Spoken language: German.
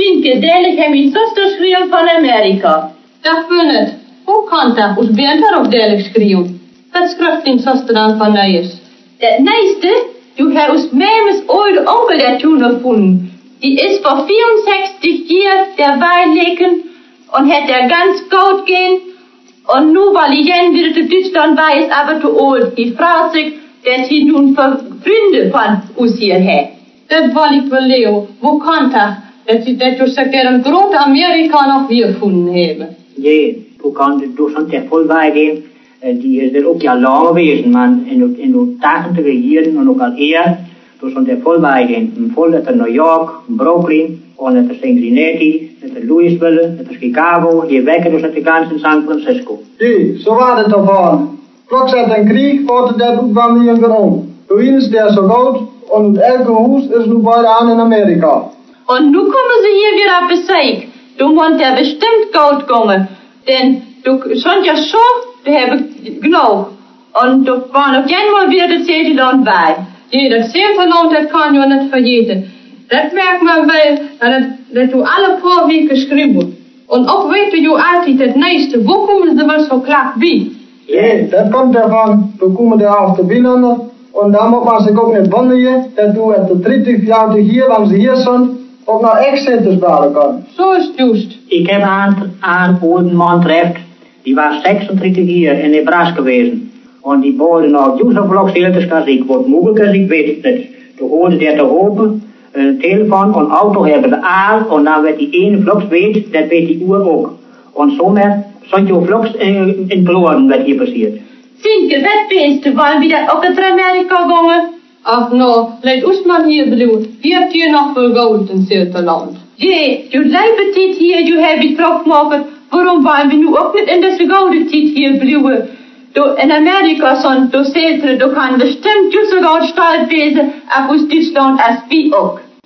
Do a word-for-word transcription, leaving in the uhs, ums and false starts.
Finke, deilig heb mijn zuster schreeuwen van Amerika. Dat wil niet. Hoe kan dat? Ons bent daarop deilig schreeuwen. Wat schrijft die zuster dan van Nijers? Dat meeste, du hebt ons memes oude onkel der toen gevonden. Die is voor vierenzestig jaar der Wein leken und hat der ganz gut gehen. Und nu, weil ich jen wieder zu Deutschland war, ist aber zu alt. Die fragt sich, dass sie nun Freunde von uns hier hat. Dat wil ik wel leren. Hoe kan dat? Dat je dat dus dat een grote Amerika nog weer gevonden hebben. Ja, hoe kan het door zo'n ter volwij gehen? Die is er ook ja lang geweest, maar in in de tachtiger jaren en ook al eer, door zo'n ter volwij gehen. Vol uit New York, Brooklyn, en uit Cincinnati, uit Louisville, uit Chicago, hier weg dus uit de ganzen San Francisco. Ja, zo was het ervan. Kloks uit een krieg wordt dat ook van hier gerom. Toen is der zo groot. Und elke Hus ist nun bald an in Amerika. Und nu kommen sie hier wieder bezeigt. Du musst ja bestimmt Gold kommen. Denn du schon ja schon, du hast genug. Und du warst noch einmal wieder das zehnte Land bei. Ja, das zehnte Land, das kann ja nicht vergeten. Das merkt man wel, dass du alle paar Wege geschrieben. Und auch weißt du ja altijd das nächste. Wo kommen sie mal so klar wie? Ja, das kommt davon, du kommst da auf der Binnende. Und dann muss man sich auch nicht wundern, dass du at de dertig jaar hier, wanneer ze hier zijn, ook nog extra sparen kan. Zo is het juist. Ik heb aan een oude man treft, die was sechsunddreißig jaar in Nebraska geweest. En die boorde nog juist zo vlog stiltes als ik. Wat mogelijk is, ik weet het niet. Toen hoorde der te open, een telefoon en auto hebben de aal, en dan werd die ene vlogs weet, dat weet die uur ook. En zomaar zijn je vlogs in, in verloren wat hier passiert. Finke, wat bist du? Wollen wir auch nach Amerika gehen? Ach no, laat ons maar hier blijven. Wie hebt hier nog veel goud in zelte Land? Ja, du leibet dit hier, du hebt het drauf gemacht. Warum wollen wir nu auch nicht in deze gouden tijd hier blijven? Du, in Amerika sind du zelte, du kann bestimmt just so goud stolz wezen auf uns Deutschland als wie auch.